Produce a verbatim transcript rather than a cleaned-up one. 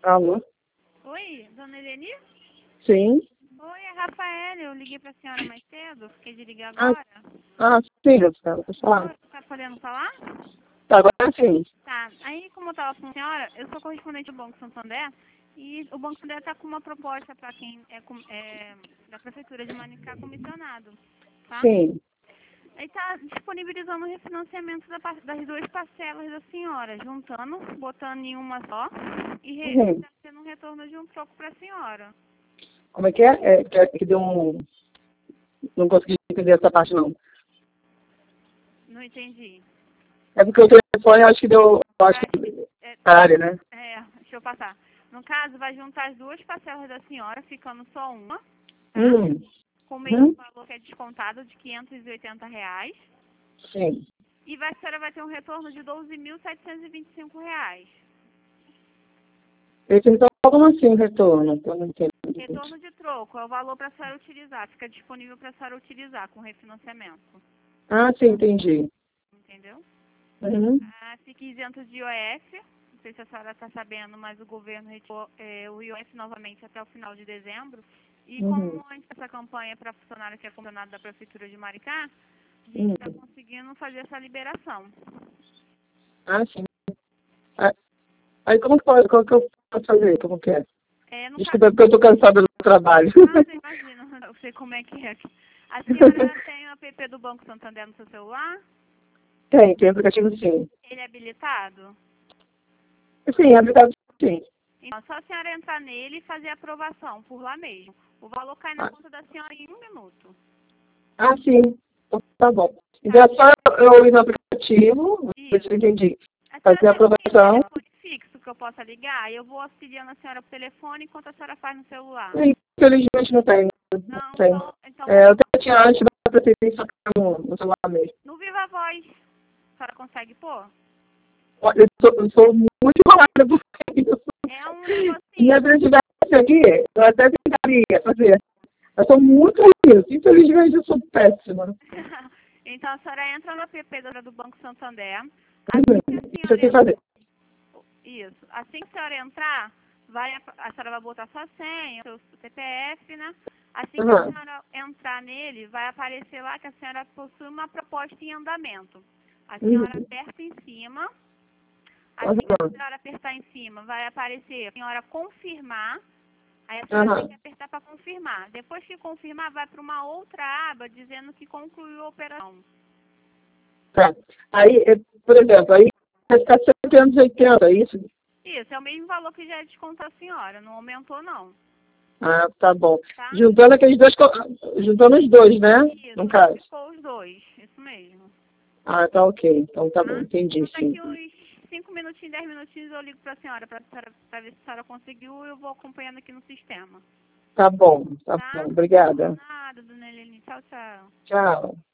Alô? Oi, dona Eleni? Sim? Oi, é Rafaela. Eu liguei pra senhora mais cedo, fiquei de ligar Ah, agora. ah sim, Rafaela, pode falar. Oi, tá podendo falar? Tá, agora sim. Tá, aí como eu tava com a senhora, eu sou correspondente do Banco Santander e o Banco Santander tá com uma proposta para quem é, com- é da Prefeitura de Manicá comissionado, tá? Sim. Aí tá disponibilizando o refinanciamento da par- das duas parcelas da senhora, juntando, botando em uma só e re- Uhum. tá tendo um retorno de um troco pra senhora. Como é que é? É que, é que deu um... Não consegui entender essa parte, não. Não entendi. É porque o telefone, eu acho que deu... Eu acho Acho que... que, é, Área, né? é, deixa eu passar. No caso, vai juntar as duas parcelas da senhora, ficando só uma, tá? Hum. Com o mesmo Hum. valor que é descontado de quinhentos e oitenta reais. Sim. E vai, a senhora vai ter um retorno de doze mil setecentos e vinte e cinco reais. Esse então, como assim, retorno? Eu não entendo. Retorno de troco é o valor para a senhora utilizar. Fica disponível para a senhora utilizar com refinanciamento. Ah, sim, entendi. Entendeu? Uhum. Ah, fica isento de I O F. Não sei se a senhora está sabendo, mas o governo retirou é, o I O F novamente até o final de dezembro. E Uhum. como antes dessa campanha para funcionário que é comissionado da Prefeitura de Maricá, a gente Uhum. está conseguindo fazer essa liberação. Ah, sim. Ah, aí como que, pode, como que eu posso fazer? Como que é? É, no caso, Desculpa, é porque eu tô cansada do trabalho. ah, eu imagino, eu sei como é que é. A senhora tem o app do Banco Santander no seu celular? Tem, tem aplicativo sim. Ele é habilitado? Sim, aplicativo sim. Então, é só a senhora entrar nele e fazer a aprovação por lá mesmo. O valor cai na Ah, conta da senhora em um minuto, ah, sim. Então, tá bom. Então tá? é só eu ir no aplicativo, ver se Isso. eu entendi. A senhora Fazer a tem algum aprovação. telefone fixo que eu possa ligar? Eu vou auxiliando a senhora por telefone enquanto a senhora faz no celular. Infelizmente não tem. Não Não, tem. então, então É, eu vamos até tinha antes, mas eu preferi só ficar no, no celular mesmo. no Viva Voz. A senhora consegue pôr? Olha, Eu sou, eu sou muito enrolada por isso. É um E a negocinho. tivesse aqui, eu até tentaria fazer. Eu sou muito isso. Infelizmente eu sou péssima. Então a senhora entra no app da- do Banco Santander. Assim que a Uhum. Isso eu sei senhora fazer. Isso. Assim que a senhora entrar, vai, a senhora vai botar sua senha, seu C P F, né? Assim que a Uhum. senhora entrar nele, vai aparecer lá que a senhora possui uma proposta em andamento. A senhora Uhum. aperta em cima. Assim que a Uhum. senhora apertar em cima, vai aparecer a senhora confirmar. Aí a senhora tem que Uhum. apertar para confirmar. Depois que confirmar, vai para uma outra aba dizendo que concluiu a operação. Tá. Aí, eh, por exemplo, aí vai ficar setecentos e oitenta, é isso? Isso, é o mesmo valor que já é desconto a senhora, não aumentou não, Ah, tá bom. tá? Juntando aqueles dois, co- juntando os dois, né? No Isso, caso. ficou os dois, isso mesmo. Ah, tá ok. Então tá bom, Tá? entendi, Então sim. daqui uns cinco minutinhos, dez minutinhos eu ligo pra senhora pra, pra, pra ver se a senhora conseguiu e eu vou acompanhando aqui no sistema. Tá bom, tá bom. Tá? Obrigada. Nada, dona Helene. Tchau, tchau. Tchau.